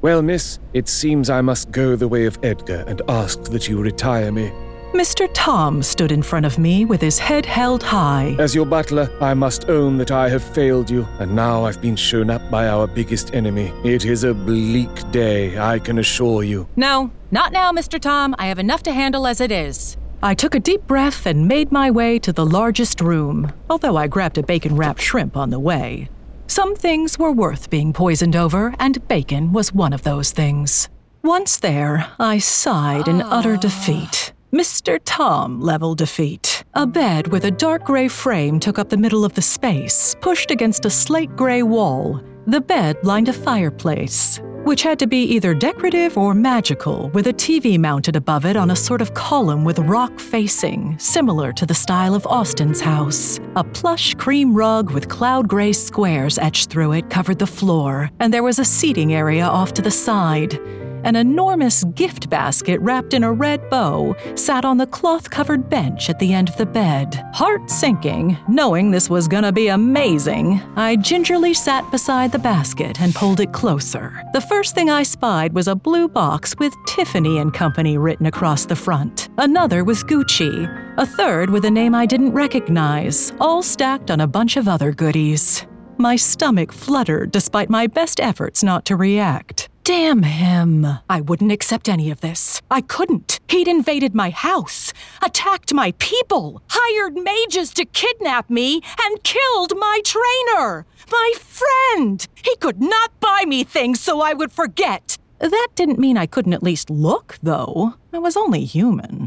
Well, miss, it seems I must go the way of Edgar and ask that you retire me. Mr. Tom stood in front of me with his head held high. As your butler, I must own that I have failed you, and now I've been shown up by our biggest enemy. It is a bleak day, I can assure you. No, not now, Mr. Tom. I have enough to handle as it is. I took a deep breath and made my way to the largest room, although I grabbed a bacon-wrapped shrimp on the way. Some things were worth being poisoned over, and bacon was one of those things. Once there, I sighed in utter defeat. Mr. Tom-level defeat. A bed with a dark gray frame took up the middle of the space, pushed against a slate gray wall. The bed lined a fireplace, which had to be either decorative or magical, with a TV mounted above it on a sort of column with rock facing, similar to the style of Austin's house. A plush cream rug with cloud gray squares etched through it covered the floor, and there was a seating area off to the side. An enormous gift basket wrapped in a red bow sat on the cloth-covered bench at the end of the bed. Heart sinking, knowing this was gonna be amazing, I gingerly sat beside the basket and pulled it closer. The first thing I spied was a blue box with Tiffany & Company written across the front. Another was Gucci. A third with a name I didn't recognize, all stacked on a bunch of other goodies. My stomach fluttered despite my best efforts not to react. Damn him. I wouldn't accept any of this. I couldn't. He'd invaded my house, attacked my people, hired mages to kidnap me, and killed my trainer, my friend. He could not buy me things so I would forget. That didn't mean I couldn't at least look, though. I was only human.